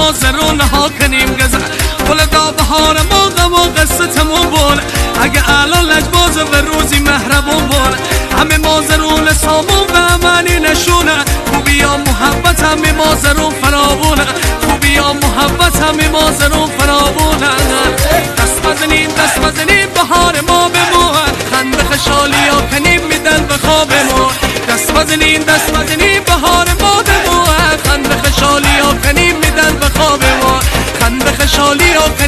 مازرون ها کنیم گذر ولدا بهار ما غم و قصتمون بول اگه الان لجباز و روزی مهربون بول همه مازرون سامون و امنی نشونه خوبی یا محبت همه مازرون فراوونه خوبی یا محبت همه مازرون فراوونه دست بزنیم بهار ما بمون خنده خشالی ها کنیم میدن به خوابمون دست بزنیم بهار ما بمون خنده خشالی ها کنیم میدن به خوابمون خنده خشالی ها